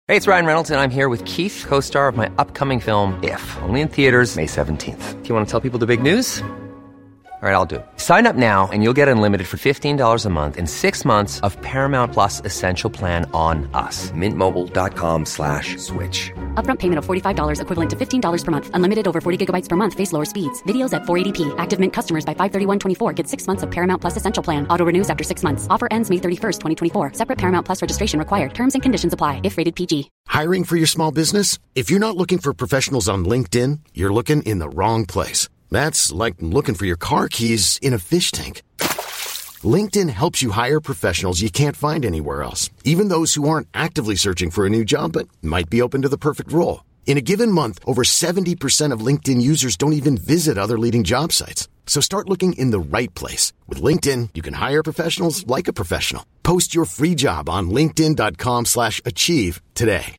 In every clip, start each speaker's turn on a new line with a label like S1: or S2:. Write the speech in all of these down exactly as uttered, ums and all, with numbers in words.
S1: Hey, it's Ryan Reynolds, and I'm here with Keith, co-star of my upcoming film, If, only in theaters May seventeenth. Do you want to tell people the big news? All right, I'll do it. Sign up now and you'll get unlimited for fifteen dollars a month and six months of Paramount Plus Essential Plan on us. Mint Mobile dot com slash switch.
S2: Upfront payment of forty-five dollars equivalent to fifteen dollars per month. Unlimited over forty gigabytes per month. Face lower speeds. Videos at four eighty p. Active Mint customers by five thirty-one twenty-four get six months of Paramount Plus Essential Plan. Auto renews after six months. Offer ends May thirty-first, twenty twenty-four. Separate Paramount Plus registration required. Terms and conditions apply if rated P G.
S3: Hiring for your small business? If you're not looking for professionals on LinkedIn, you're looking in the wrong place. That's like looking for your car keys in a fish tank. LinkedIn helps you hire professionals you can't find anywhere else, even those who aren't actively searching for a new job but might be open to the perfect role. In a given month, over seventy percent of LinkedIn users don't even visit other leading job sites. So start looking in the right place. With LinkedIn, you can hire professionals like a professional. Post your free job on linkedin dot com slash achieve today.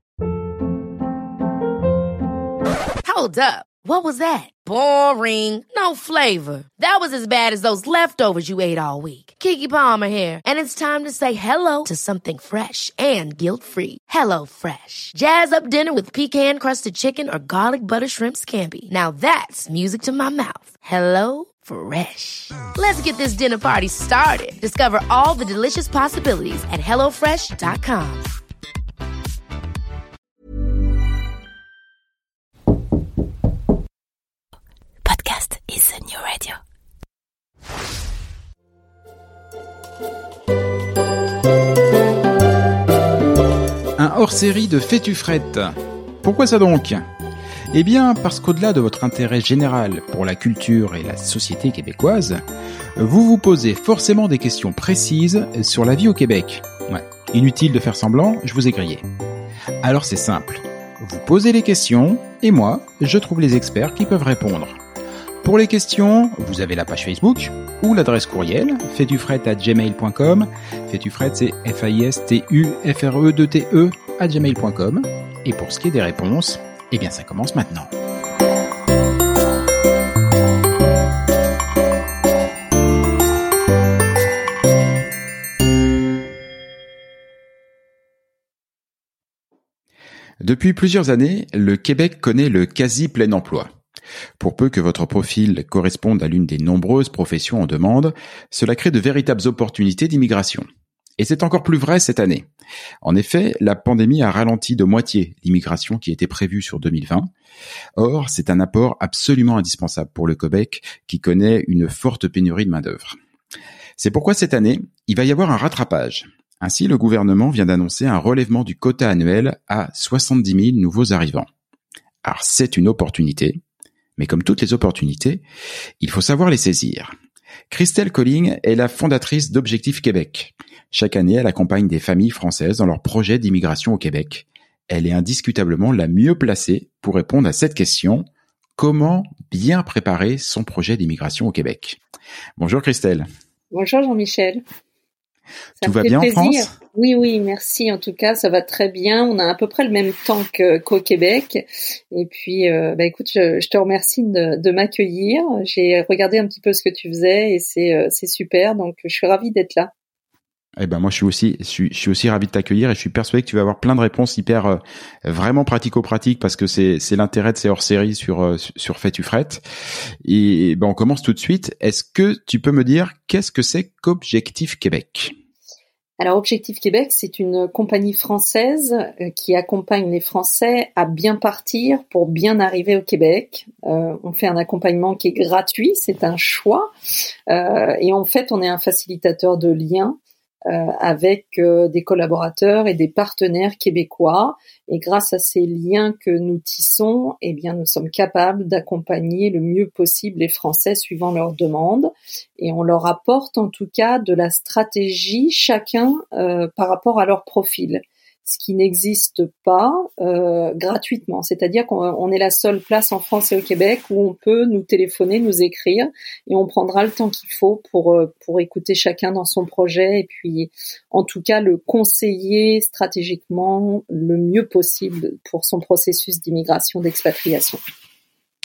S4: Hold up. What was that? Boring. No flavor. That was as bad as those leftovers you ate all week. Keke Palmer here. And it's time to say hello to something fresh and guilt-free. Hello Fresh. Jazz up dinner with pecan-crusted chicken or garlic butter shrimp scampi. Now that's music to my mouth. Hello Fresh. Let's get this dinner party started. Discover all the delicious possibilities at hello fresh dot com.
S2: Podcast is the new radio.
S5: Un hors-série de Fais-tu frette. Pourquoi ça donc ? Eh bien, parce qu'au-delà de votre intérêt général pour la culture et la société québécoise, vous vous posez forcément des questions précises sur la vie au Québec. Ouais, inutile de faire semblant, je vous ai grillé. Alors c'est simple, vous posez les questions, et moi, je trouve les experts qui peuvent répondre. Pour les questions, vous avez la page Facebook ou l'adresse courriel faitufrette arobase gmail point com. Faitufrette, c'est F A I S T U F R E deux T E à gmail point com. Et pour ce qui est des réponses, eh bien ça commence maintenant. Depuis plusieurs années, le Québec connaît le quasi plein emploi. Pour peu que votre profil corresponde à l'une des nombreuses professions en demande, cela crée de véritables opportunités d'immigration. Et c'est encore plus vrai cette année. En effet, la pandémie a ralenti de moitié l'immigration qui était prévue sur deux mille vingt. Or, c'est un apport absolument indispensable pour le Québec qui connaît une forte pénurie de main-d'œuvre. C'est pourquoi cette année, il va y avoir un rattrapage. Ainsi, le gouvernement vient d'annoncer un relèvement du quota annuel à soixante-dix mille nouveaux arrivants. Alors, c'est une opportunité. Mais comme toutes les opportunités, il faut savoir les saisir. Christelle Colling est la fondatrice d'Objectif Québec. Chaque année, elle accompagne des familles françaises dans leurs projets d'immigration au Québec. Elle est indiscutablement la mieux placée pour répondre à cette question. Comment bien préparer son projet d'immigration au Québec ? Bonjour Christelle.
S6: Bonjour Jean-Michel. Ça
S5: Tout va bien
S6: plaisir.
S5: en France ?
S6: Oui, oui, merci. En tout cas, ça va très bien. On a à peu près le même temps que, qu'au Québec. Et puis, euh, bah, écoute, je, je te remercie de, de m'accueillir. J'ai regardé un petit peu ce que tu faisais et c'est, euh, c'est super. Donc, je suis ravie d'être là.
S5: Eh ben moi je suis aussi je suis, je suis aussi ravi de t'accueillir et je suis persuadé que tu vas avoir plein de réponses hyper euh, vraiment pratico-pratiques parce que c'est c'est l'intérêt de ces hors-séries sur euh, sur Fais-tu frette. Et, et ben on commence tout de suite. Est-ce que tu peux me dire qu'est-ce que c'est qu'Objectif Québec ?
S6: Alors, Objectif Québec, c'est une compagnie française qui accompagne les Français à bien partir pour bien arriver au Québec. Euh, on fait un accompagnement qui est gratuit, c'est un choix. Euh, et en fait, on est un facilitateur de liens euh, avec euh, des collaborateurs et des partenaires québécois. Et grâce à ces liens que nous tissons, eh bien, nous sommes capables d'accompagner le mieux possible les Français suivant leurs demandes. Et on leur apporte en tout cas de la stratégie chacun euh, par rapport à leur profil, ce qui n'existe pas euh, gratuitement. C'est-à-dire qu'on on est la seule place en France et au Québec où on peut nous téléphoner, nous écrire et on prendra le temps qu'il faut pour euh, pour écouter chacun dans son projet et puis en tout cas le conseiller stratégiquement le mieux possible pour son processus d'immigration, d'expatriation.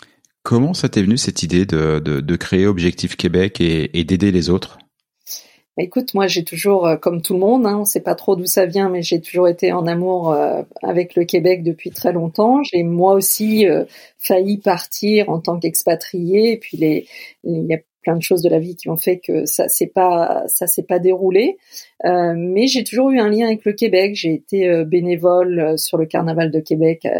S5: Comment ça t'est venu cette idée de, de, de créer Objectif Québec et, et d'aider les autres ?
S6: Écoute, moi j'ai toujours, euh, comme tout le monde, hein, on sait pas trop d'où ça vient, mais j'ai toujours été en amour euh, avec le Québec depuis très longtemps. J'ai moi aussi euh, failli partir en tant qu'expatriée, et puis les, les, il y a plein de choses de la vie qui ont fait que ça s'est pas, ça s'est pas déroulé. Euh, mais j'ai toujours eu un lien avec le Québec. J'ai été euh, bénévole sur le Carnaval de Québec euh,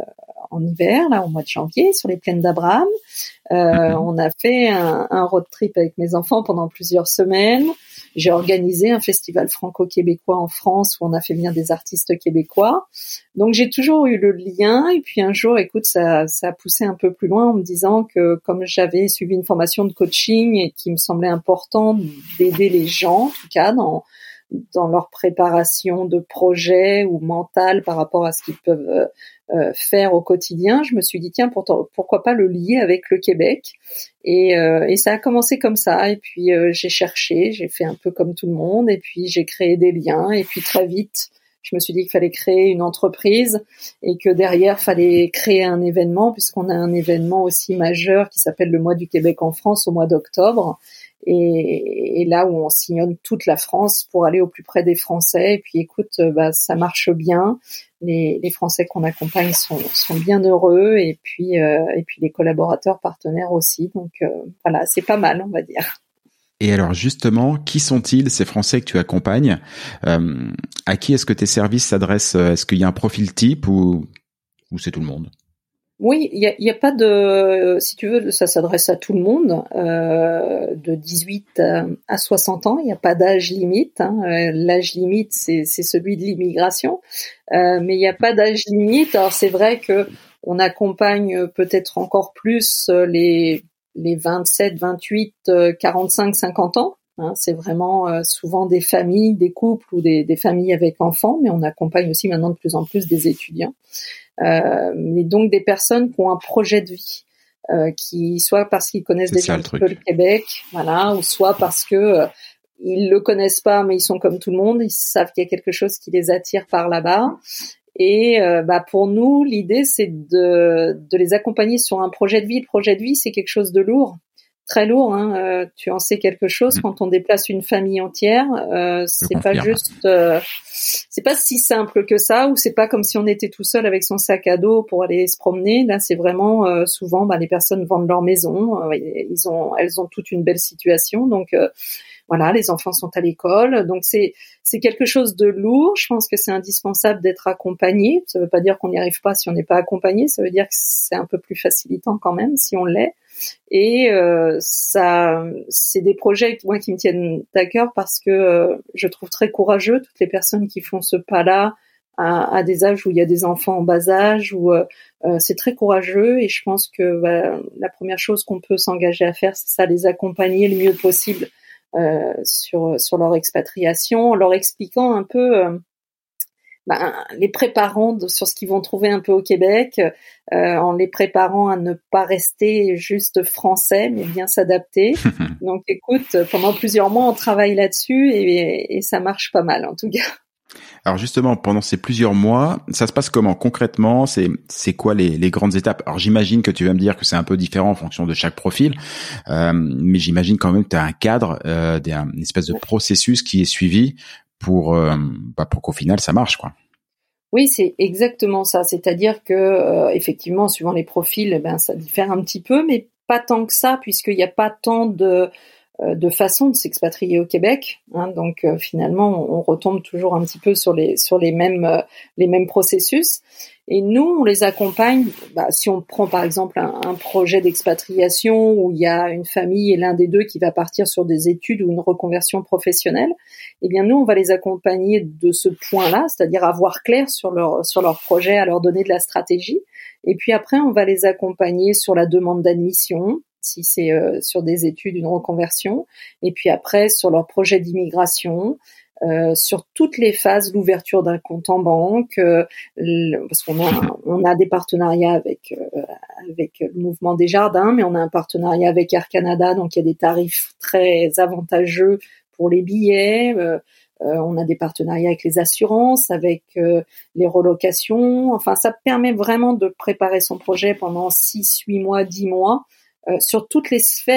S6: en hiver, là au mois de janvier, sur les plaines d'Abraham. Euh, mm-hmm. On a fait un, un road trip avec mes enfants pendant plusieurs semaines. J'ai organisé un festival franco-québécois en France où on a fait venir des artistes québécois. Donc j'ai toujours eu le lien. Et puis un jour, écoute, ça, ça a poussé un peu plus loin en me disant que comme j'avais suivi une formation de coaching et qu'il me semblait important d'aider les gens, en tout cas dans dans leur préparation de projet ou mentale par rapport à ce qu'ils peuvent euh, faire au quotidien, je me suis dit tiens pourtant, pourquoi pas le lier avec le Québec et, euh, et ça a commencé comme ça et puis euh, j'ai cherché, j'ai fait un peu comme tout le monde et puis j'ai créé des liens et puis très vite je me suis dit qu'il fallait créer une entreprise et que derrière fallait créer un événement puisqu'on a un événement aussi majeur qui s'appelle le Mois du Québec en France au mois d'octobre. Et, et là où on sillonne toute la France pour aller au plus près des Français. Et puis écoute, bah ça marche bien. Les, les Français qu'on accompagne sont, sont bien heureux. Et puis euh, et puis les collaborateurs partenaires aussi. Donc euh, voilà, c'est pas mal, on va dire.
S5: Et alors justement, qui sont-ils ces Français que tu accompagnes ? euh, À qui est-ce que tes services s'adressent ? Est-ce qu'il y a un profil type ou ou c'est tout le monde ?
S6: Oui, il y a, y a pas de, si tu veux, ça s'adresse à tout le monde, euh, de dix-huit à soixante ans. Il n'y a pas d'âge limite. Hein. L'âge limite, c'est, c'est celui de l'immigration, euh, mais il n'y a pas d'âge limite. Alors c'est vrai que on accompagne peut-être encore plus les les vingt-sept, vingt-huit, quarante-cinq, cinquante ans. Hein, c'est vraiment euh, souvent des familles, des couples ou des, des familles avec enfants, mais on accompagne aussi maintenant de plus en plus des étudiants. Euh, mais donc des personnes qui ont un projet de vie, euh, qui soit parce qu'ils connaissent
S5: c'est
S6: déjà un petit peu le Québec, voilà, ou soit parce que euh, ils le connaissent pas, mais ils sont comme tout le monde, ils savent qu'il y a quelque chose qui les attire par là-bas. Et euh, bah pour nous, l'idée c'est de de les accompagner sur un projet de vie. Le projet de vie, c'est quelque chose de lourd. Très lourd, hein. Euh, tu en sais quelque chose mmh. quand on déplace une famille entière. Euh, c'est pas juste, euh, c'est pas si simple que ça, ou c'est pas comme si on était tout seul avec son sac à dos pour aller se promener. Là, c'est vraiment euh, souvent, bah, les personnes vendent leur maison, euh, ils ont, elles ont toute une belle situation, donc euh, voilà, les enfants sont à l'école, donc c'est c'est quelque chose de lourd. Je pense que c'est indispensable d'être accompagné. Ça veut pas dire qu'on n'y arrive pas si on n'est pas accompagné. Ça veut dire que c'est un peu plus facilitant quand même si on l'est. Et euh, ça, c'est des projets moi qui me tiennent à cœur parce que euh, je trouve très courageux toutes les personnes qui font ce pas-là à, à des âges où il y a des enfants en bas âge, où euh, c'est très courageux. Et je pense que bah, la première chose qu'on peut s'engager à faire, c'est ça, les accompagner le mieux possible euh, sur sur leur expatriation, en leur expliquant un peu. Euh, Ben, les préparant de, sur ce qu'ils vont trouver un peu au Québec, euh, en les préparant à ne pas rester juste français, mais bien s'adapter. Donc, écoute, pendant plusieurs mois, on travaille là-dessus et, et ça marche pas mal, en tout cas.
S5: Alors justement, pendant ces plusieurs mois, ça se passe comment concrètement ? C'est c'est quoi les, les grandes étapes ? Alors j'imagine que tu vas me dire que c'est un peu différent en fonction de chaque profil, euh, mais j'imagine quand même que tu as un cadre, euh, des, une espèce de processus qui est suivi pour euh, bah pour qu'au final ça marche, quoi.
S6: Oui, c'est exactement ça. C'est-à-dire que euh, effectivement, suivant les profils, ben ça diffère un petit peu, mais pas tant que ça, puisqu'il n'y a pas tant de euh, de façons de s'expatrier au Québec. Hein, donc euh, finalement, on, on retombe toujours un petit peu sur les sur les mêmes euh, les mêmes processus. Et nous, on les accompagne. Bah, si on prend par exemple un, un projet d'expatriation où il y a une famille et l'un des deux qui va partir sur des études ou une reconversion professionnelle, eh bien nous, on va les accompagner de ce point-là, c'est-à-dire avoir clair sur leur sur leur projet, à leur donner de la stratégie. Et puis après, on va les accompagner sur la demande d'admission, si c'est euh, sur des études, une reconversion. Et puis après, sur leur projet d'immigration. Euh, sur toutes les phases, l'ouverture d'un compte en banque, euh, le, parce qu'on a on a des partenariats avec euh, avec le Mouvement des Jardins, mais on a un partenariat avec Air Canada, donc il y a des tarifs très avantageux pour les billets. Euh, euh, on a des partenariats avec les assurances, avec euh, les relocations. Enfin, ça permet vraiment de préparer son projet pendant six, huit mois, dix mois. Euh, sur toutes les sphères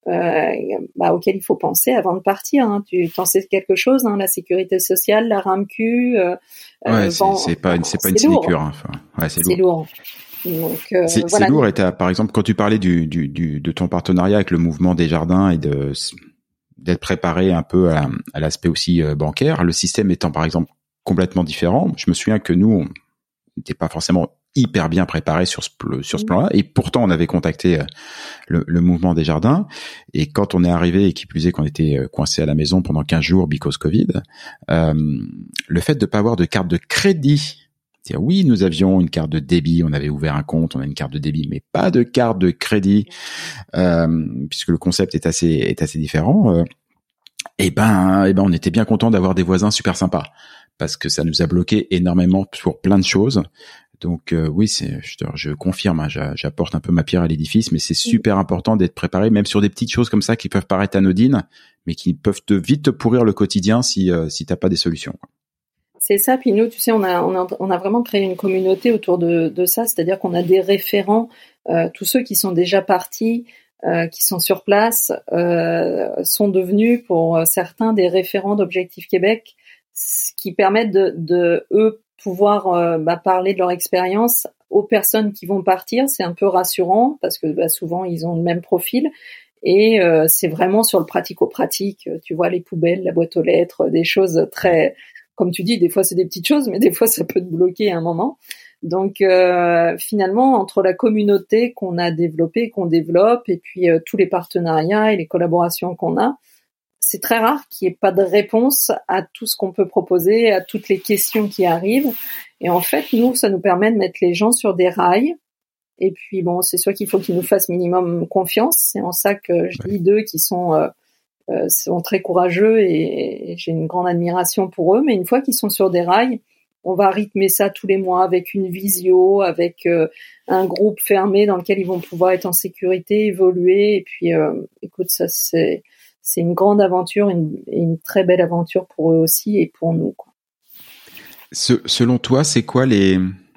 S6: euh, bah, auxquels il faut penser avant de partir. Hein. Tu t'en sais quelque chose, hein, la sécurité sociale, la RAMQ. Euh,
S5: ouais,
S6: euh,
S5: c'est,
S6: bon,
S5: c'est pas une, c'est pas
S6: c'est
S5: une
S6: lourd.
S5: sinécure. Hein. Enfin, ouais, c'est,
S6: c'est
S5: lourd.
S6: lourd. Donc, euh,
S5: c'est,
S6: voilà.
S5: c'est lourd. Et t'as, par exemple, quand tu parlais du, du, du, de ton partenariat avec le mouvement Desjardins et de d'être préparé un peu à, à l'aspect aussi euh, bancaire, le système étant par exemple complètement différent. Je me souviens que nous, on n'était pas forcément hyper bien préparé sur ce, sur ce plan-là, et pourtant on avait contacté euh, le, le mouvement Desjardins, et quand on est arrivé, et qui plus est qu'on était coincé à la maison pendant quinze jours because Covid, euh, le fait de pas avoir de carte de crédit, c'est-à-dire oui, nous avions une carte de débit, on avait ouvert un compte, on a une carte de débit, mais pas de carte de crédit, euh, puisque le concept est assez est assez différent. Euh, et ben, et ben, on était bien content d'avoir des voisins super sympas, parce que ça nous a bloqué énormément pour plein de choses. Donc euh, oui, c'est, je, je confirme, hein, j'apporte un peu ma pierre à l'édifice, mais c'est super important d'être préparé, même sur des petites choses comme ça qui peuvent paraître anodines, mais qui peuvent te vite te pourrir le quotidien si euh, si t'as pas des solutions.
S6: C'est ça. Puis nous, tu sais, on a on a on a vraiment créé une communauté autour de de ça, c'est-à-dire qu'on a des référents, euh, tous ceux qui sont déjà partis, euh, qui sont sur place, euh, sont devenus pour certains des référents d'Objectif Québec, ce qui permettent de de eux pouvoir euh, bah, parler de leur expérience aux personnes qui vont partir. C'est un peu rassurant parce que bah, souvent ils ont le même profil, et euh, c'est vraiment sur le pratico-pratique. Tu vois, les poubelles, la boîte aux lettres, des choses très, comme tu dis, des fois c'est des petites choses, mais des fois ça peut te bloquer à un moment. Donc euh, finalement, entre la communauté qu'on a développée, qu'on développe, et puis euh, tous les partenariats et les collaborations qu'on a, c'est très rare qu'il n'y ait pas de réponse à tout ce qu'on peut proposer, à toutes les questions qui arrivent. Et en fait, nous, ça nous permet de mettre les gens sur des rails. Et puis, bon, c'est sûr qu'il faut qu'ils nous fassent minimum confiance. C'est en ça que je dis d'eux qui sont, euh, euh, sont très courageux, et, et j'ai une grande admiration pour eux. Mais une fois qu'ils sont sur des rails, on va rythmer ça tous les mois avec une visio, avec euh, un groupe fermé dans lequel ils vont pouvoir être en sécurité, évoluer. Et puis, euh, écoute, ça, c'est... c'est une grande aventure, une, une très belle aventure pour eux aussi et pour nous, quoi.
S5: Ce, selon toi, c'est quoi les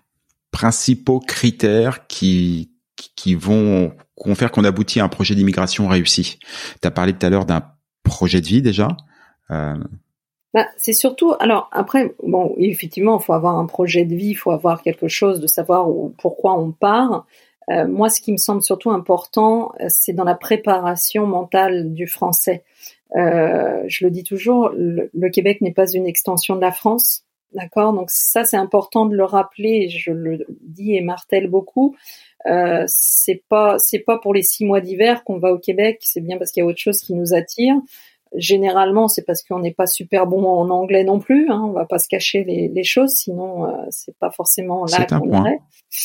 S5: principaux critères qui, qui vont, qui vont faire qu'on aboutit à un projet d'immigration réussi? Tu as parlé tout à l'heure d'un projet de vie déjà. Euh...
S6: Bah, c'est surtout, alors après, bon, effectivement, il faut avoir un projet de vie, il faut avoir quelque chose de savoir où, pourquoi on part. Euh, moi, ce qui me semble surtout important, c'est dans la préparation mentale du français. Euh, je le dis toujours, le, le Québec n'est pas une extension de la France, d'accord? Donc ça, c'est important de le rappeler. Je le dis et martèle beaucoup. Euh, c'est pas, c'est pas pour les six mois d'hiver qu'on va au Québec. C'est bien parce qu'il y a autre chose qui nous attire. Généralement, c'est parce qu'on n'est pas super bon en anglais non plus. Hein, on va pas se cacher les, les choses, sinon euh, c'est pas forcément là
S5: c'est
S6: qu'on irait.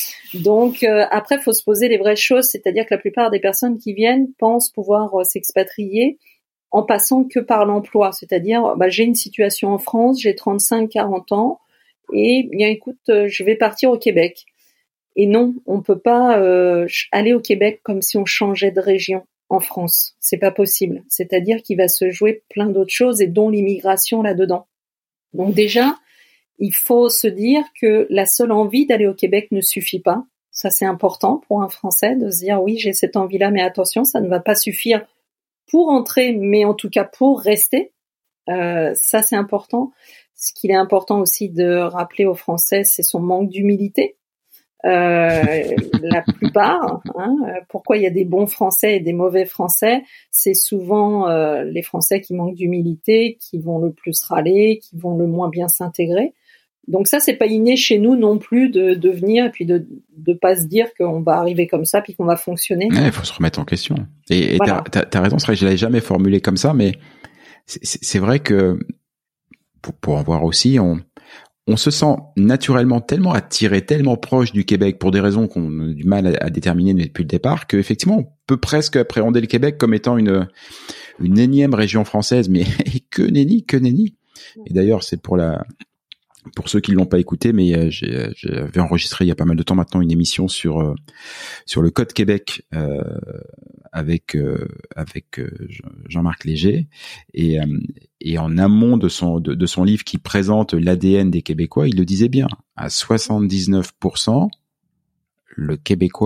S6: Donc euh, après, faut se poser les vraies choses, c'est-à-dire que la plupart des personnes qui viennent pensent pouvoir euh, s'expatrier en passant que par l'emploi, c'est-à-dire bah, j'ai une situation en France, j'ai trente-cinq quarante ans, et bien écoute, euh, je vais partir au Québec. Et non, on peut pas euh, aller au Québec comme si on changeait de région. En France, c'est pas possible. C'est-à-dire qu'il va se jouer plein d'autres choses, et dont l'immigration là-dedans. Donc déjà, il faut se dire que la seule envie d'aller au Québec ne suffit pas. Ça, c'est important pour un Français de se dire oui, j'ai cette envie-là, mais attention, ça ne va pas suffire pour entrer, mais en tout cas pour rester. Euh, ça, c'est important. Ce qu'il est important aussi de rappeler aux Français, c'est son manque d'humilité. Euh, la plupart, hein, pourquoi il y a des bons Français et des mauvais Français, c'est souvent euh, les Français qui manquent d'humilité, qui vont le plus râler, qui vont le moins bien s'intégrer. Donc ça, c'est pas inné chez nous non plus de, de venir et puis de de pas se dire qu'on va arriver comme ça puis qu'on va fonctionner.
S5: Il ouais, faut se remettre en question. Et, et voilà. t'as, t'as, t'as raison, c'est vrai que je l'avais jamais formulé comme ça, mais c'est, c'est vrai que pour, pour en voir aussi, on on se sent naturellement tellement attiré, tellement proche du Québec pour des raisons qu'on a du mal à, à déterminer depuis le départ, que effectivement on peut presque appréhender le Québec comme étant une une énième région française, mais que nenni, que nenni. Et d'ailleurs, c'est pour la pour ceux qui ne l'ont pas écouté, mais j'ai, j'avais enregistré il y a pas mal de temps maintenant une émission sur euh, sur le Code Québec euh, avec euh, avec euh, Jean-Marc Léger, et euh, et en amont de son de, de son livre qui présente l'A D N des Québécois, il le disait bien, à soixante-dix-neuf pour cent, le Québécois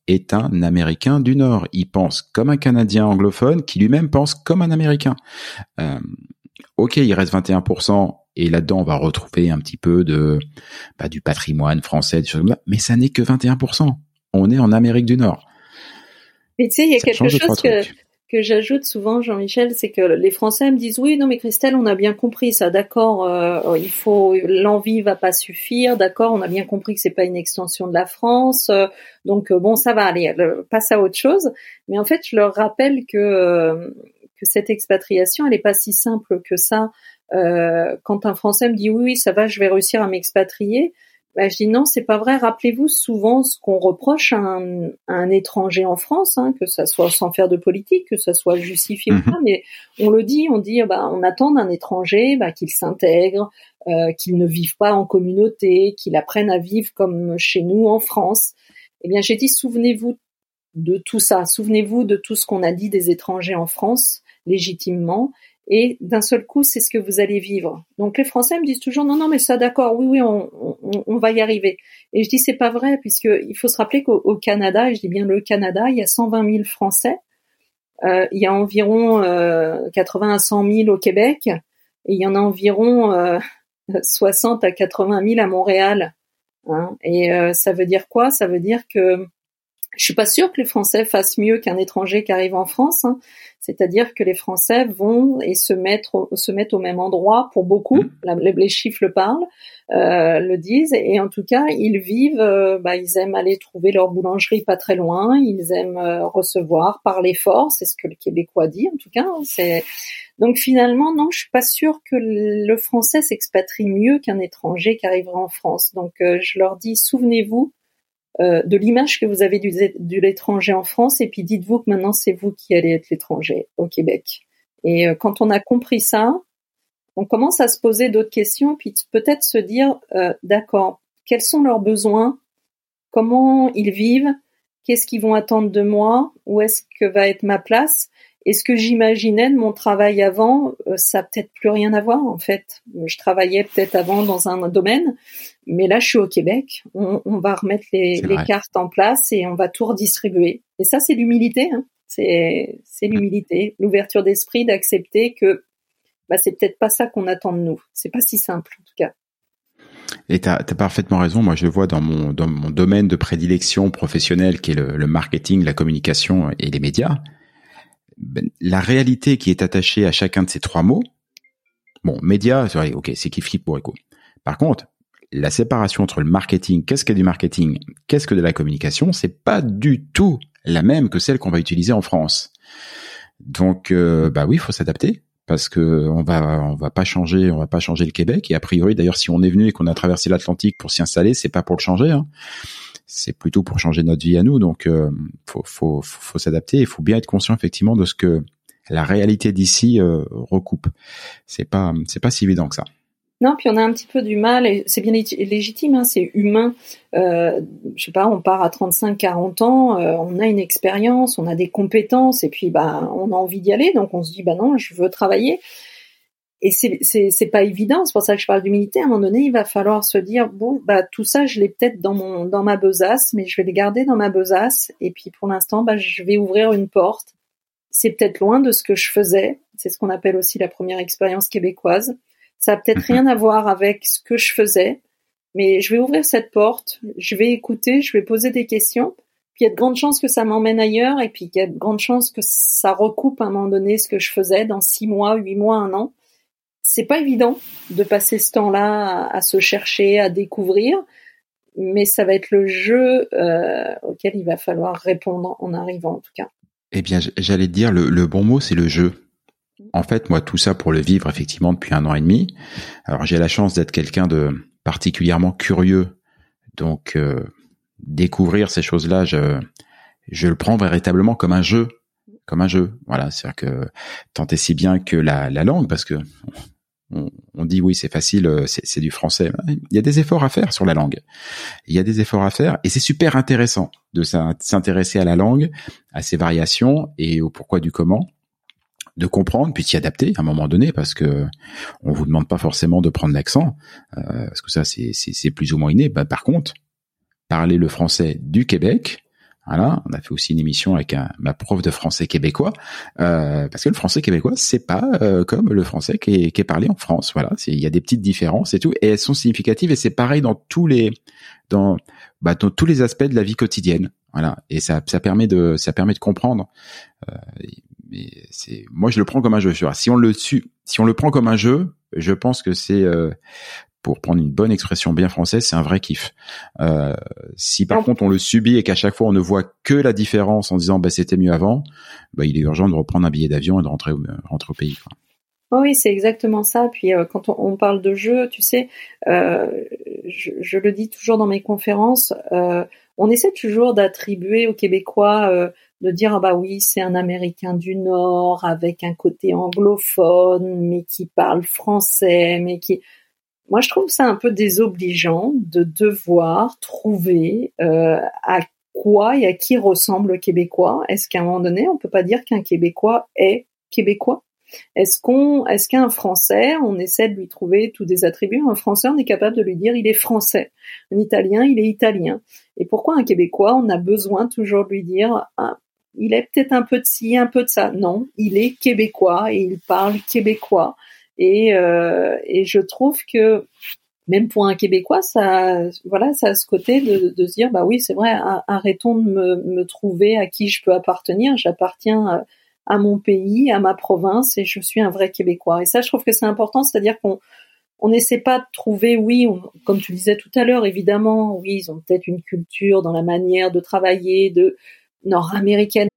S5: est un Américain du Nord. Il pense comme un Canadien anglophone qui lui-même pense comme un Américain. Euh, ok, il reste vingt et un pour cent et là-dedans on va retrouver un petit peu de bah, du patrimoine français, des choses comme ça, mais ça n'est que vingt et un pour cent. On est en Amérique du Nord.
S6: Mais tu sais, il y a ça quelque chose que, que j'ajoute souvent, Jean-Michel, c'est que les Français me disent oui, non mais Christelle, on a bien compris ça, d'accord, euh, il faut, l'envie va pas suffire, d'accord, on a bien compris que c'est pas une extension de la France, euh, donc euh, bon, ça va aller, le, passe à autre chose. Mais en fait, je leur rappelle que euh, que cette expatriation, elle est pas si simple que ça. Euh, quand un Français me dit oui, oui, ça va, je vais réussir à m'expatrier. Ben, je dis non, c'est pas vrai. Rappelez-vous souvent ce qu'on reproche à un, à un étranger en France, hein, que ça soit sans faire de politique, que ça soit justifié mmh. ou pas, mais on le dit, on dit, ben, on attend d'un étranger ben, qu'il s'intègre, euh, qu'il ne vive pas en communauté, qu'il apprenne à vivre comme chez nous en France. Eh bien, j'ai dit, souvenez-vous de tout ça, souvenez-vous de tout ce qu'on a dit des étrangers en France, légitimement. Et d'un seul coup, c'est ce que vous allez vivre. Donc les Français me disent toujours non, non, mais ça, d'accord, oui, oui, on, on, on va y arriver. Et je dis c'est pas vrai, puisque il faut se rappeler qu'au au Canada, et je dis bien le Canada, il y a cent vingt mille Français, euh, il y a environ euh, quatre-vingts à cent mille au Québec, et il y en a environ euh, soixante à quatre-vingts mille à Montréal. Hein. Et euh, ça veut dire quoi ? Ça veut dire que je suis pas sûre que les Français fassent mieux qu'un étranger qui arrive en France. Hein. C'est-à-dire que les Français vont et se mettre au, se mettent au même endroit pour beaucoup. La, les chiffres le parlent, euh, le disent. Et en tout cas, ils vivent. Euh, bah, ils aiment aller trouver leur boulangerie pas très loin. Ils aiment euh, recevoir, parler fort. C'est ce que le Québécois dit en tout cas. C'est donc finalement non, je suis pas sûre que le Français s'expatrie mieux qu'un étranger qui arriverait en France. Donc euh, je leur dis, souvenez-vous. Euh, de l'image que vous avez du, de l'étranger en France, et puis dites-vous que maintenant c'est vous qui allez être l'étranger au Québec. Et euh, quand on a compris ça, on commence à se poser d'autres questions, puis peut-être se dire, euh, d'accord, quels sont leurs besoins, comment ils vivent, qu'est-ce qu'ils vont attendre de moi, où est-ce que va être ma place, et ce que j'imaginais de mon travail avant, euh, ça n'a peut-être plus rien à voir en fait. Je travaillais peut-être avant dans un domaine, mais là je suis au Québec, on, on va remettre les, les cartes en place et on va tout redistribuer. Et ça c'est l'humilité, hein. c'est, c'est l'humilité, l'ouverture d'esprit d'accepter que bah, c'est peut-être pas ça qu'on attend de nous. C'est pas si simple en tout cas.
S5: Et t'as, t'as parfaitement raison. Moi, je le vois dans mon, dans mon domaine de prédilection professionnelle qui est le, le marketing, la communication et les médias. La réalité qui est attachée à chacun de ces trois mots, bon, médias, c'est vrai, ok, c'est qui flippe pour écho. Par contre, la séparation entre le marketing, qu'est-ce qu'est du marketing, qu'est-ce que de la communication, c'est pas du tout la même que celle qu'on va utiliser en France. Donc, euh, bah oui, il faut s'adapter parce que on va, on va pas changer, on va pas changer le Québec. Et a priori, d'ailleurs, si on est venu et qu'on a traversé l'Atlantique pour s'y installer, c'est pas pour le changer, hein. C'est plutôt pour changer notre vie à nous. Donc, euh, faut, faut, faut, faut s'adapter. Il faut bien être conscient effectivement de ce que la réalité d'ici euh, recoupe. C'est pas, c'est pas si évident que ça.
S6: Non, puis on a un petit peu du mal, et c'est bien légitime, hein, c'est humain. Euh, je sais pas, on part à trente-cinq, quarante ans, euh, on a une expérience, on a des compétences, et puis bah on a envie d'y aller, donc on se dit bah non, je veux travailler. Et c'est, c'est, c'est pas évident, c'est pour ça que je parle d'humilité. À un moment donné, il va falloir se dire bon, bah tout ça, je l'ai peut-être dans mon, dans ma besace, mais je vais les garder dans ma besace. Et puis pour l'instant, bah je vais ouvrir une porte. C'est peut-être loin de ce que je faisais. C'est ce qu'on appelle aussi la première expérience québécoise. Ça a peut-être rien à voir avec ce que je faisais, mais je vais ouvrir cette porte. Je vais écouter, je vais poser des questions. Puis il y a de grandes chances que ça m'emmène ailleurs, et puis il y a de grandes chances que ça recoupe à un moment donné ce que je faisais dans six mois, huit mois, un an. C'est pas évident de passer ce temps-là à, à se chercher, à découvrir, mais ça va être le jeu euh, auquel il va falloir répondre en arrivant, en tout cas.
S5: Eh bien, j'allais te dire, le, le bon mot, c'est le jeu. En fait, moi, tout ça pour le vivre, effectivement, depuis un an et demi. Alors, j'ai la chance d'être quelqu'un de particulièrement curieux. Donc, euh, découvrir ces choses-là, je, je le prends véritablement comme un jeu. Comme un jeu. Voilà, c'est-à-dire que tant et si bien que la, la langue, parce que on, on dit oui, c'est facile, c'est, c'est du français. Il y a des efforts à faire sur la langue. Il y a des efforts à faire et c'est super intéressant de s'intéresser à la langue, à ses variations et au pourquoi du comment, de comprendre puis s'y adapter à un moment donné parce que on vous demande pas forcément de prendre l'accent, euh, parce que ça c'est, c'est, c'est plus ou moins inné. Bah, par contre, parler le français du Québec, Voilà, on a fait aussi une émission avec un, ma prof de français québécois, euh, parce que le français québécois, c'est pas euh, comme le français qui est, qui est parlé en France. Voilà, c'est, il y a des petites différences et tout, et elles sont significatives. Et c'est pareil dans tous les, dans, bah, dans tous les aspects de la vie quotidienne. Voilà, et ça, ça permet de, ça permet de comprendre. Euh, mais c'est, moi, je le prends comme un jeu. Si on le su, si on le prend comme un jeu, je pense que c'est euh, pour prendre une bonne expression bien française, c'est un vrai kiff. Euh, si par contre on le subit et qu'à chaque fois on ne voit que la différence en disant bah c'était mieux avant, bah il est urgent de reprendre un billet d'avion et de rentrer au, rentrer au pays. Quoi.
S6: Oh oui, c'est exactement ça. Puis euh, quand on, on parle de jeu, tu sais, euh, je, je le dis toujours dans mes conférences, euh, on essaie toujours d'attribuer aux Québécois, euh, de dire ah bah oui c'est un Américain du Nord avec un côté anglophone, mais qui parle français, mais qui Moi, je trouve ça un peu désobligeant de devoir trouver euh, à quoi et à qui ressemble le Québécois. Est-ce qu'à un moment donné, on peut pas dire qu'un Québécois est Québécois ? Est-ce qu'on, est-ce qu'un Français, on essaie de lui trouver tous des attributs ? Un Français, on est capable de lui dire il est français. Un Italien, il est italien. Et pourquoi un Québécois, on a besoin toujours de lui dire ah, il est peut-être un peu de ci, un peu de ça. Non, il est québécois et il parle québécois. Et, euh, et je trouve que même pour un Québécois, ça, voilà, ça a ce côté de, de se dire, bah oui, c'est vrai, arrêtons de me, me trouver à qui je peux appartenir. J'appartiens à mon pays, à ma province, et je suis un vrai Québécois. Et ça, je trouve que c'est important, c'est-à-dire qu'on on n'essaie pas de trouver, oui, on, comme tu disais tout à l'heure, évidemment, oui, ils ont peut-être une culture dans la manière de travailler, de nord-américaine.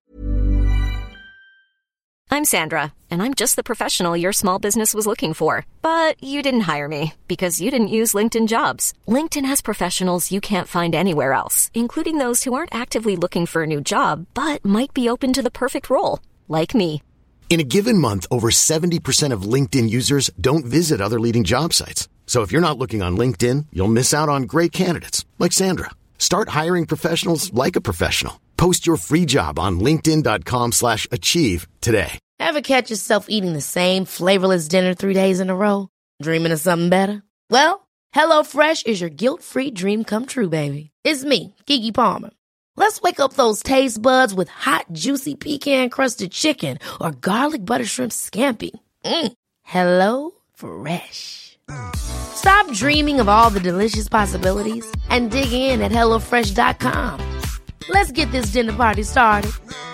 S7: I'm Sandra, and I'm just the professional your small business was looking for. But you didn't hire me because you didn't use LinkedIn Jobs. LinkedIn has professionals you can't find anywhere else, including those who aren't actively looking for a new job, but might be open to the perfect role, like me.
S3: In a given month, over seventy percent of LinkedIn users don't visit other leading job sites. So if you're not looking on LinkedIn, you'll miss out on great candidates, like Sandra. Start hiring professionals like a professional. Post your free job on linkedin.com slash achieve today.
S4: Ever catch yourself eating the same flavorless dinner three days in a row? Dreaming of something better? Well, HelloFresh is your guilt-free dream come true, baby. It's me, Keke Palmer. Let's wake up those taste buds with hot, juicy pecan-crusted chicken or garlic butter shrimp scampi. Mm. Hello Fresh. Stop dreaming of all the delicious possibilities and dig in at hello fresh dot com. Let's get this dinner party started.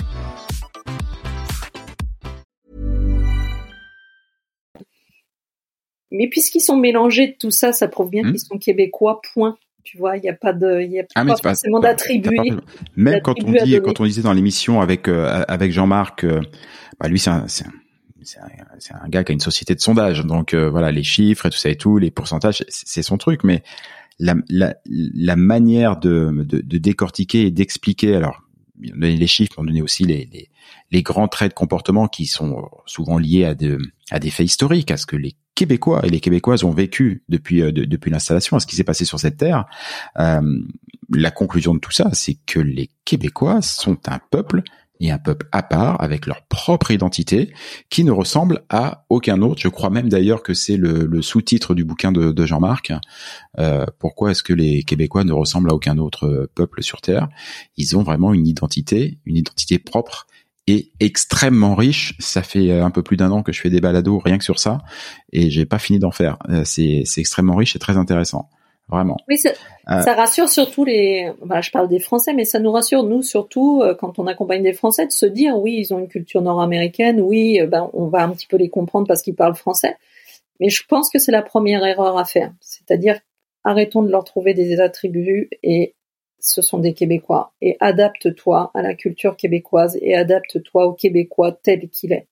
S6: Mais puisqu'ils sont mélangés de tout ça, ça prouve bien mmh. qu'ils sont québécois, point. Tu vois, il n'y a pas de, il y a ah, pas forcément pas, d'attributs.
S5: Même quand on dit, quand on disait dans l'émission avec, euh, avec Jean-Marc, euh, bah, lui, c'est un, c'est un, c'est un, c'est un gars qui a une société de sondage. Donc, euh, voilà, les chiffres et tout ça et tout, les pourcentages, c'est, c'est son truc. Mais la, la, la manière de, de, de décortiquer et d'expliquer, alors, on donné les chiffres, on donnait aussi les, les, les grands traits de comportement qui sont souvent liés à, de, à des faits historiques, à ce que les Québécois et les Québécoises ont vécu depuis euh, de, depuis l'installation, à ce qui s'est passé sur cette terre. Euh, la conclusion de tout ça, c'est que les Québécois sont un peuple et un peuple à part, avec leur propre identité, qui ne ressemble à aucun autre. Je crois même d'ailleurs que c'est le, le sous-titre du bouquin de, de Jean-Marc. Euh, pourquoi est-ce que les Québécois ne ressemblent à aucun autre peuple sur Terre ? Ils ont vraiment une identité, une identité propre et extrêmement riche. Ça fait un peu plus d'un an que je fais des balados rien que sur ça, et j'ai pas fini d'en faire. C'est, c'est extrêmement riche et très intéressant. Vraiment.
S6: Oui, ça, euh, ça rassure surtout les, bah, je parle des Français, mais ça nous rassure, nous, surtout, euh, quand on accompagne des Français, de se dire, oui, ils ont une culture nord-américaine, oui, euh, ben, on va un petit peu les comprendre parce qu'ils parlent français. Mais je pense que c'est la première erreur à faire. C'est-à-dire, arrêtons de leur trouver des attributs et ce sont des Québécois. Et adapte-toi à la culture québécoise et adapte-toi au Québécois tel qu'il est.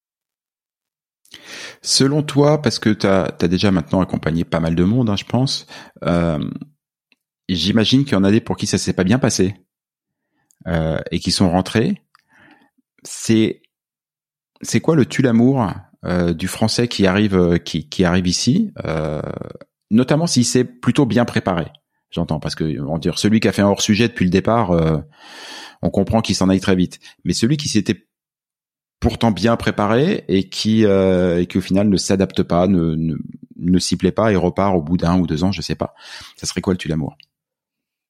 S5: Selon toi, parce que tu as déjà maintenant accompagné pas mal de monde, hein, je pense, euh, j'imagine qu'il y en a des pour qui ça s'est pas bien passé euh, et qui sont rentrés. C'est c'est quoi le tue-l'amour euh, du Français qui arrive euh, qui qui arrive ici, euh, notamment s'il s'est plutôt bien préparé. J'entends, parce que on va dire celui qui a fait un hors-sujet depuis le départ, euh, on comprend qu'il s'en aille très vite. Mais celui qui s'était pourtant bien préparé et qui euh, et qui au final ne s'adapte pas, ne, ne ne s'y plaît pas et repart au bout d'un ou deux ans, je sais pas. Ça serait quoi le tue-l'amour ?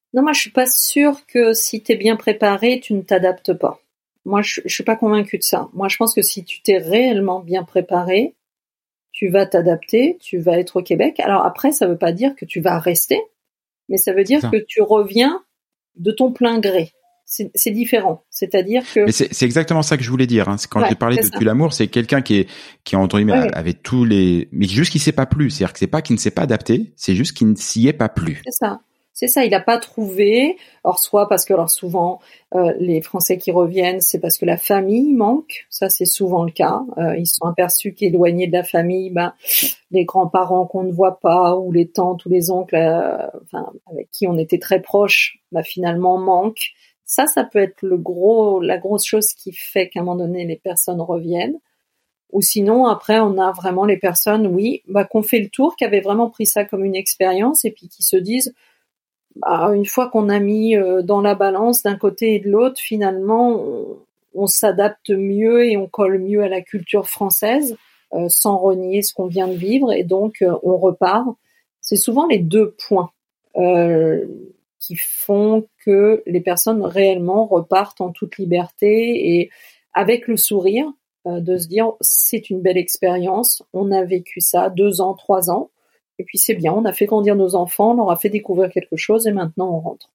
S6: Non, moi, je suis pas sûre que si t'es bien préparé, tu ne t'adaptes pas. Moi, je, je suis pas convaincue de ça. Moi, je pense que si tu t'es réellement bien préparé, tu vas t'adapter, tu vas être au Québec. Alors après, ça veut pas dire que tu vas rester, mais ça veut dire
S5: ça.
S6: que tu reviens de ton plein gré. C'est, c'est différent. C'est-à-dire que...
S5: Mais c'est, c'est exactement ça que je voulais dire. Hein. C'est quand
S6: Ouais,
S5: j'ai parlé de
S6: c'est
S5: Depuis
S6: ça.
S5: l'amour, c'est quelqu'un qui est, qui est entre guillemets,
S6: Ouais, ouais.
S5: avec tous les, mais juste qu'il s'est pas plu. C'est-à-dire que c'est pas qu'il ne s'est pas adapté, c'est juste qu'il ne s'y est pas plu.
S6: C'est ça. C'est ça, il n'a pas trouvé. Alors soit parce que, alors souvent, euh, les Français qui reviennent, c'est parce que la famille manque. Ça, c'est souvent le cas. Euh, ils sont aperçus qu'éloignés de la famille, ben, les grands-parents qu'on ne voit pas, ou les tantes ou les oncles, euh, enfin, avec qui on était très proches, ben, finalement manquent. Ça, ça peut être le gros, la grosse chose qui fait qu'à un moment donné, les personnes reviennent. Ou sinon, après, on a vraiment les personnes, oui, bah, qu'on fait le tour, qui avaient vraiment pris ça comme une expérience, et puis qui se disent, bah, une fois qu'on a mis euh, dans la balance d'un côté et de l'autre, finalement, on, on s'adapte mieux et on colle mieux à la culture française, euh, sans renier ce qu'on vient de vivre, et donc euh, on repart. C'est souvent les deux points euh, qui font que les personnes réellement repartent en toute liberté et avec le sourire euh, de se dire c'est une belle expérience, on a vécu ça deux ans, trois ans, et puis c'est bien, on a fait grandir nos enfants, on leur a fait découvrir quelque chose et maintenant on rentre.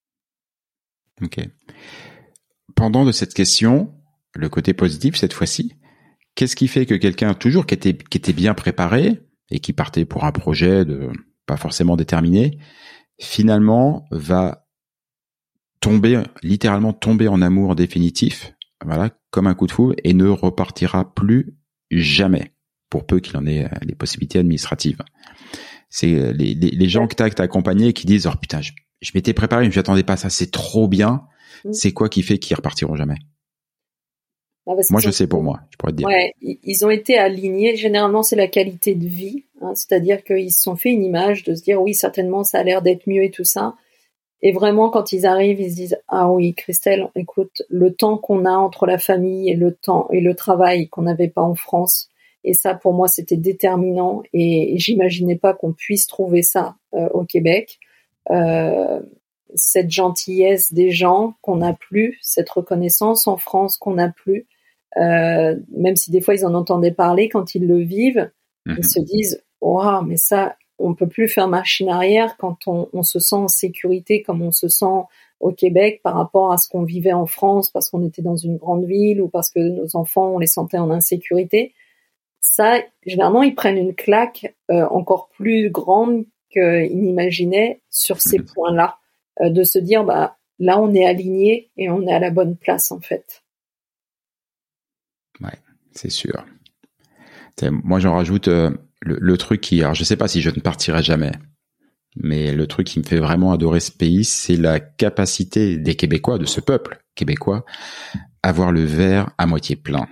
S5: Ok. Pendant de cette question, le côté positif cette fois-ci, qu'est-ce qui fait que quelqu'un toujours qui était qui était bien préparé et qui partait pour un projet de pas forcément déterminé, finalement va tomber littéralement tomber en amour définitif, voilà, comme un coup de foudre et ne repartira plus jamais, pour peu qu'il en ait les possibilités administratives. C'est les, les, les gens que t'as, que t'as accompagnés qui disent, oh putain, je, je m'étais préparé, mais je m'attendais pas à ça, c'est trop bien.
S6: Mmh.
S5: C'est quoi qui fait qu'ils repartiront jamais?
S6: Ah, parce
S5: Moi,
S6: qu'ils
S5: je
S6: ont-
S5: sais pour moi, je pourrais te dire.
S6: Ouais, i- ils ont été alignés. Généralement, c'est la qualité de vie, hein, c'est-à-dire qu'ils se sont fait une image de se dire oui, certainement, ça a l'air d'être mieux et tout ça. Et vraiment, quand ils arrivent, ils se disent ah oui, Christelle, écoute, le temps qu'on a entre la famille et le temps et le travail qu'on n'avait pas en France. Et ça, pour moi, c'était déterminant. Et, et j'imaginais pas qu'on puisse trouver ça euh, au Québec. Euh, cette gentillesse des gens qu'on n'a plus, cette reconnaissance en France qu'on n'a plus. Euh, même si des fois ils en entendaient parler, quand ils le vivent,
S5: Mhm.
S6: ils se disent waouh, mais ça, on peut plus faire machine arrière quand on, on se sent en sécurité comme on se sent au Québec par rapport à ce qu'on vivait en France parce qu'on était dans une grande ville ou parce que nos enfants, on les sentait en insécurité. Ça, généralement, ils prennent une claque euh, encore plus grande qu'ils n'imaginaient sur ces
S5: Mhm.
S6: points-là, euh, de se dire bah là, on est aligné et on est à la bonne place en fait.
S5: Ouais, c'est sûr. T'sais, moi, j'en rajoute euh, le, le truc qui, alors je sais pas si je ne partirai jamais, mais le truc qui me fait vraiment adorer ce pays, c'est la capacité des Québécois, de ce peuple québécois, à voir le verre à moitié plein.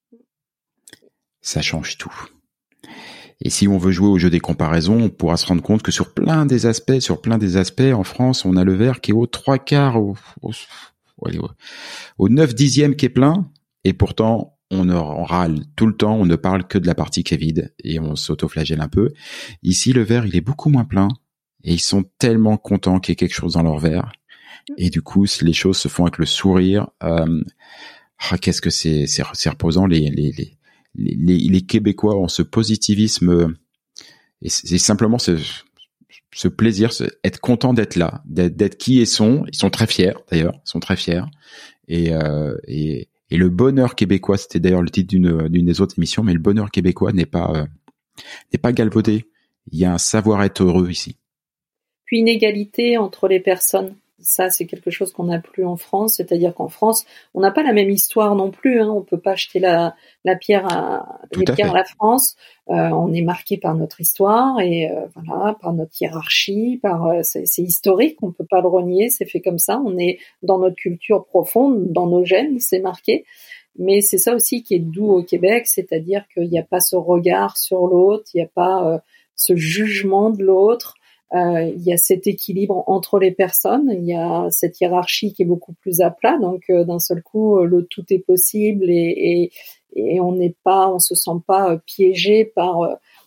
S5: Ça change tout. Et si on veut jouer au jeu des comparaisons, on pourra se rendre compte que sur plein des aspects, sur plein des aspects, en France, on a le verre qui est au trois quarts, au, au, au, au neuf dixième qui est plein, et pourtant, on, on râle tout le temps, on ne parle que de la partie qui est vide, et on s'auto-flagelle un peu. Ici, le verre, il est beaucoup moins plein, et ils sont tellement contents qu'il y ait quelque chose dans leur verre. Et du coup, les choses se font avec le sourire. Euh, ah, qu'est-ce que c'est, c'est, c'est reposant, les, les, les, les, les Québécois ont ce positivisme, et c'est simplement ce, ce plaisir, ce, être content d'être là, d'être, d'être qui ils sont. Ils sont très fiers, d'ailleurs, ils sont très fiers. Et, euh, et, et le bonheur québécois, c'était d'ailleurs le titre d'une, d'une des autres émissions, mais le bonheur québécois n'est pas, euh, n'est pas galvaudé. Il y a un savoir-être heureux ici.
S6: Puis une égalité entre les personnes. Ça, c'est quelque chose qu'on n'a plus en France. C'est-à-dire qu'en France, on n'a pas la même histoire non plus. Hein. On peut pas jeter la, la pierre à, les
S5: Tout à
S6: pierres
S5: fait.
S6: à la France. Euh, on est marqué par notre histoire et euh, voilà, par notre hiérarchie. Par euh, c'est, c'est historique. On peut pas le renier. C'est fait comme ça. On est dans notre culture profonde, dans nos gènes. C'est marqué. Mais c'est ça aussi qui est doux au Québec, c'est-à-dire qu'il n'y a pas ce regard sur l'autre, il n'y a pas euh, ce jugement de l'autre. Euh, il y a cet équilibre entre les personnes, il y a cette hiérarchie qui est beaucoup plus à plat, donc euh, d'un seul coup le tout est possible et, et, et on n'est pas, on se sent pas piégé par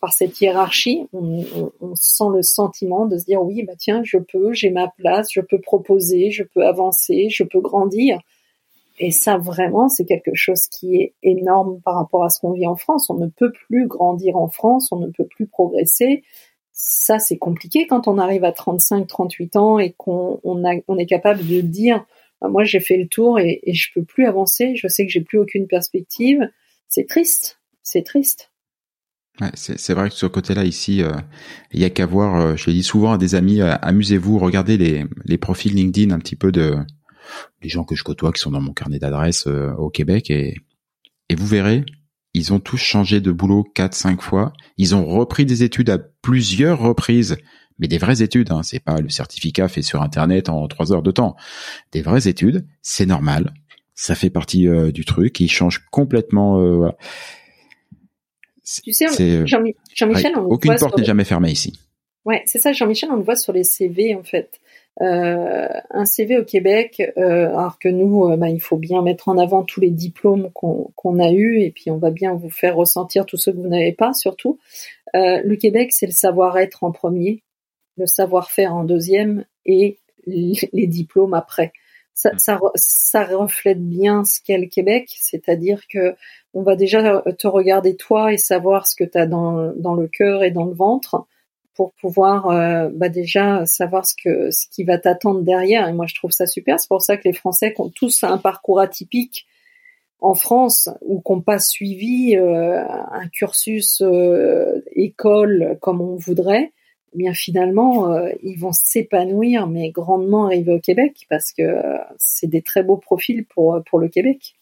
S6: par cette hiérarchie, on, on, on sent le sentiment de se dire oui, bah tiens, je peux, j'ai ma place, je peux proposer, je peux avancer, je peux grandir. Et ça, vraiment, c'est quelque chose qui est énorme par rapport à ce qu'on vit en France. On ne peut plus grandir en France, on ne peut plus progresser. Ça, c'est compliqué quand on arrive à trente-cinq, trente-huit ans et qu'on on a, on est capable de dire bah, « moi, j'ai fait le tour et, et je peux plus avancer, je sais que j'ai plus aucune perspective ». C'est triste, c'est triste.
S5: Ouais, c'est, c'est vrai que sur ce côté-là, ici, euh, il y a qu'à voir, euh, je l'ai dit souvent à des amis, euh, amusez-vous, regardez les, les profils LinkedIn un petit peu de les gens que je côtoie qui sont dans mon carnet d'adresses euh, au Québec et, et vous verrez, ils ont tous changé de boulot quatre, cinq fois. Ils ont repris des études à plusieurs reprises, mais des vraies études, hein, c'est pas le certificat fait sur Internet en trois heures de temps. Des vraies études, c'est normal, ça fait partie euh, du truc, ils changent complètement... Euh, voilà.
S6: Tu sais, c'est, Jean, Jean-Michel,
S5: ouais,
S6: on
S5: aucune
S6: voit
S5: porte
S6: sur...
S5: n'est jamais fermée ici.
S6: Ouais, c'est ça, Jean-Michel, on le voit sur les C V en fait. Euh, un C V au Québec, euh, alors que nous, euh, bah, il faut bien mettre en avant tous les diplômes qu'on, qu'on a eus et puis on va bien vous faire ressentir tous ceux que vous n'avez pas, surtout. Euh, le Québec, c'est le savoir-être en premier, le savoir-faire en deuxième et les, les diplômes après. Ça, ça, ça reflète bien ce qu'est le Québec, c'est-à-dire que on va déjà te regarder toi et savoir ce que tu as dans, dans le cœur et dans le ventre pour pouvoir euh, bah déjà savoir ce que ce qui va t'attendre derrière. Et moi, je trouve ça super. C'est pour ça que les Français qui ont tous un parcours atypique en France ou qui n'ont pas suivi euh, un cursus euh, école comme on voudrait, eh bien finalement, euh, ils vont s'épanouir, mais grandement arriver au Québec parce que euh, c'est des très beaux profils pour pour le Québec.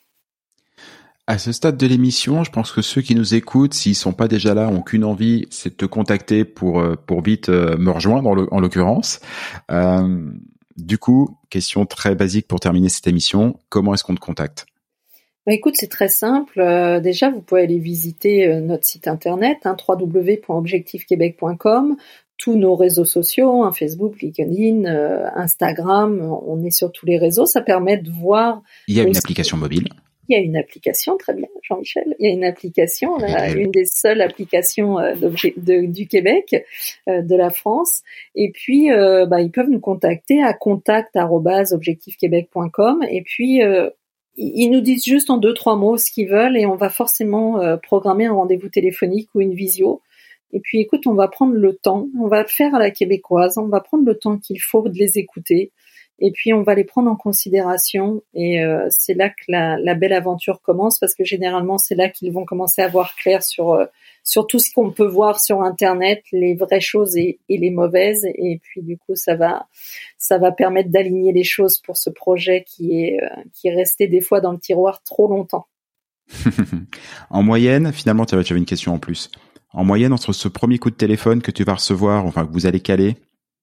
S5: À ce stade de l'émission, je pense que ceux qui nous écoutent, s'ils sont pas déjà là, ont qu'une envie, c'est de te contacter pour pour vite me rejoindre en, le, en l'occurrence. Euh, du coup, question très basique pour terminer cette émission, comment est-ce qu'on te contacte ?
S6: Bah écoute, c'est très simple. Euh, déjà, vous pouvez aller visiter euh, notre site internet, hein, w w w point objectif québec point com, tous nos réseaux sociaux, hein, Facebook, LinkedIn, euh, Instagram, on est sur tous les réseaux. Ça permet de voir.
S5: Il y a une application mobile.
S6: Il y a une application, très bien, Jean-Michel. Il y a une application, là, une des seules applications euh, de, du Québec, euh, de la France. Et puis, euh, bah, ils peuvent nous contacter à contact arobase objectif québec point com. Et puis, euh, ils nous disent juste en deux, trois mots ce qu'ils veulent et on va forcément euh, programmer un rendez-vous téléphonique ou une visio. Et puis, écoute, on va prendre le temps, on va le faire à la québécoise, on va prendre le temps qu'il faut de les écouter. Et puis, on va les prendre en considération et euh, c'est là que la, la belle aventure commence parce que généralement, c'est là qu'ils vont commencer à voir clair sur, euh, sur tout ce qu'on peut voir sur Internet, les vraies choses et, et les mauvaises. Et puis, du coup, ça va, ça va permettre d'aligner les choses pour ce projet qui est, euh, qui est resté des fois dans le tiroir trop longtemps.
S5: En moyenne, finalement, tu avais une question en plus. En moyenne, entre ce premier coup de téléphone que tu vas recevoir, enfin que vous allez caler,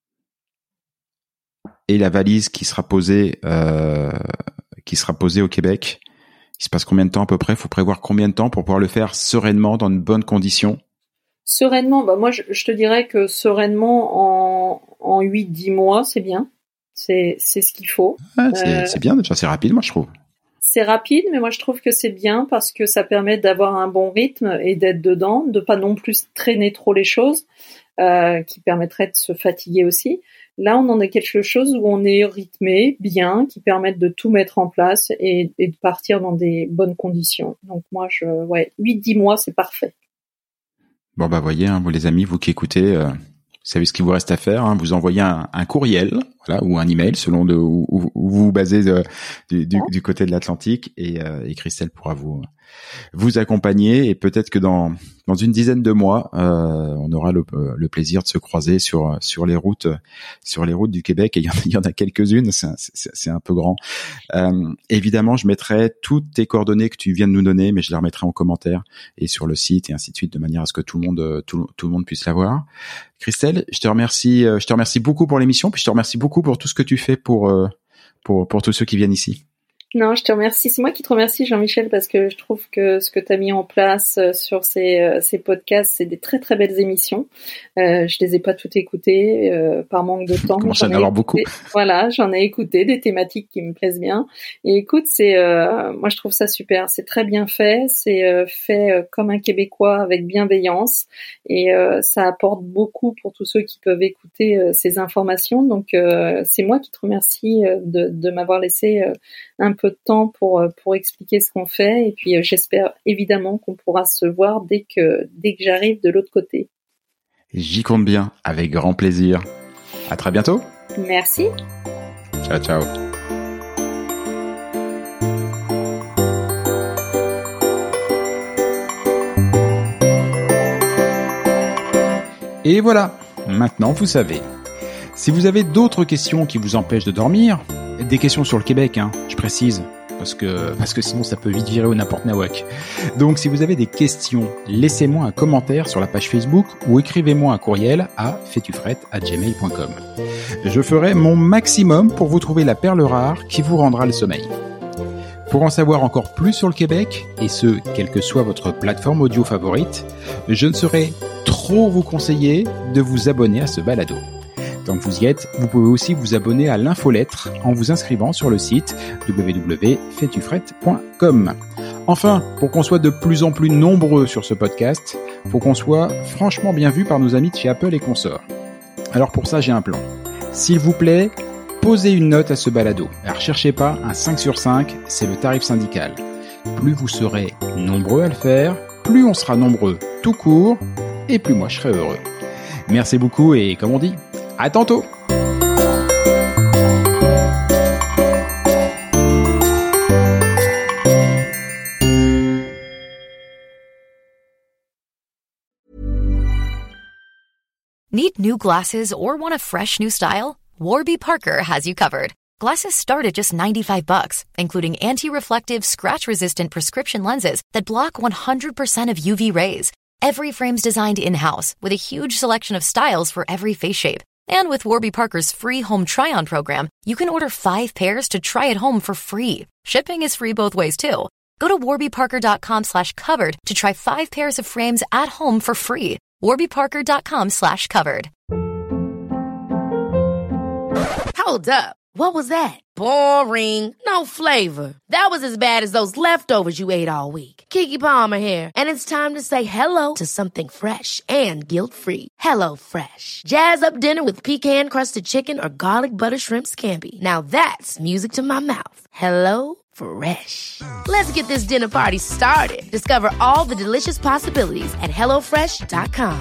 S5: et la valise qui sera posée, euh, qui sera posée au Québec, il se passe combien de temps à peu près ? Il faut prévoir combien de temps pour pouvoir le faire sereinement, dans de bonnes conditions ?
S6: Sereinement, bah moi je, je te dirais que sereinement en en huit dix mois, c'est bien. C'est c'est ce qu'il faut.
S5: Ah, c'est euh, c'est bien déjà, c'est rapide moi je trouve.
S6: C'est rapide, mais moi je trouve que c'est bien parce que ça permet d'avoir un bon rythme et d'être dedans, de pas non plus traîner trop les choses, euh, qui permettrait de se fatiguer aussi. Là, on en a quelque chose où on est rythmé, bien, qui permettent de tout mettre en place et, et de partir dans des bonnes conditions. Donc moi, je, ouais, huit dix mois, c'est parfait.
S5: Bon bah voyez, hein, vous les amis, vous qui écoutez, euh, vous savez ce qu'il vous reste à faire. Hein, vous envoyez un, un courriel, voilà, ou un email selon de, où, où vous vous basez de, du, du, du côté de l'Atlantique, et, euh, et Christelle pourra vous vous accompagner. Et peut-être que dans dans une dizaine de mois, euh, on aura le, le plaisir de se croiser sur sur les routes sur les routes du Québec. Et il y en, il y en a quelques-unes, c'est, c'est, c'est un peu grand. Euh, évidemment, je mettrai toutes tes coordonnées que tu viens de nous donner, mais je les remettrai en commentaire et sur le site et ainsi de suite, de manière à ce que tout le monde tout, tout le monde puisse l'avoir. Christelle, je te remercie, je te remercie beaucoup pour l'émission, puis je te remercie beaucoup pour tout ce que tu fais pour pour pour tous ceux qui viennent ici.
S6: Non, je te remercie. C'est moi qui te remercie, Jean-Michel, parce que je trouve que ce que tu as mis en place sur ces, ces podcasts, c'est des très très belles émissions. Euh, je les ai pas toutes écoutées euh, par manque de temps.
S5: Commence à en avoir beaucoup.
S6: Voilà, j'en ai écouté des thématiques qui me plaisent bien. Et écoute, c'est euh, moi je trouve ça super. C'est très bien fait. C'est euh, fait euh, comme un Québécois avec bienveillance et euh, ça apporte beaucoup pour tous ceux qui peuvent écouter euh, ces informations. Donc euh, c'est moi qui te remercie euh, de, de m'avoir laissé euh, un peu de temps pour pour expliquer ce qu'on fait et puis euh, j'espère évidemment qu'on pourra se voir dès que dès que j'arrive de l'autre côté.
S5: J'y compte bien, avec grand plaisir. À très bientôt.
S6: Merci.
S5: Ciao, ciao. Et voilà, maintenant vous savez. Si vous avez d'autres questions qui vous empêchent de dormir, des questions sur le Québec, hein, je précise, parce que parce que sinon ça peut vite virer au n'importe nawak. Donc si vous avez des questions, laissez-moi un commentaire sur la page Facebook ou écrivez-moi un courriel à fais-tu-frette arobase gmail point com. Je ferai mon maximum pour vous trouver la perle rare qui vous rendra le sommeil. Pour en savoir encore plus sur le Québec, et ce, quelle que soit votre plateforme audio favorite, je ne saurais trop vous conseiller de vous abonner à ce balado. Tant que vous y êtes, vous pouvez aussi vous abonner à l'infolettre en vous inscrivant sur le site w w w point fais tu frette point com. Enfin, pour qu'on soit de plus en plus nombreux sur ce podcast, faut qu'on soit franchement bien vu par nos amis de chez Apple et consorts. Alors pour ça, j'ai un plan. S'il vous plaît, posez une note à ce balado. Alors cherchez pas, un cinq sur cinq, c'est le tarif syndical. Plus vous serez nombreux à le faire, plus on sera nombreux tout court, et plus moi je serai heureux. Merci beaucoup et comme on dit, à tantôt!
S7: Need new glasses or want a fresh new style? Warby Parker has you covered. Glasses start at just ninety-five bucks, including anti-reflective, scratch-resistant prescription lenses that block one hundred percent of U V rays. Every frame's designed in-house with a huge selection of styles for every face shape. And with Warby Parker's free home try-on program, you can order five pairs to try at home for free. Shipping is free both ways, too. Go to warbyparker.com slash covered to try five pairs of frames at home for free. warbyparker.com slash covered.
S4: Hold up. What was that? Boring. No flavor. That was as bad as those leftovers you ate all week. Keke Palmer here, and it's time to say hello to something fresh and guilt-free. Hello Fresh. Jazz up dinner with pecan-crusted chicken or garlic butter shrimp scampi. Now that's music to my mouth. Hello Fresh. Let's get this dinner party started. Discover all the delicious possibilities at hello fresh dot com.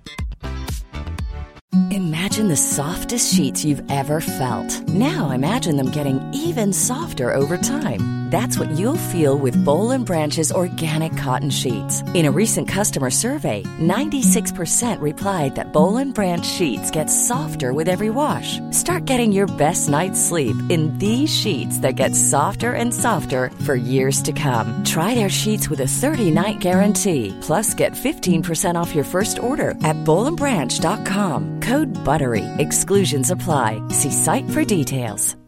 S8: Imagine the softest sheets you've ever felt. Now imagine them getting even softer over time. That's what you'll feel with Boll and Branch's organic cotton sheets. In a recent customer survey, ninety-six percent replied that Boll and Branch sheets get softer with every wash. Start getting your best night's sleep in these sheets that get softer and softer for years to come. Try their sheets with a thirty-night guarantee. Plus, get fifteen percent off your first order at boll and branch dot com. Code BUTTERY. Exclusions apply. See site for details.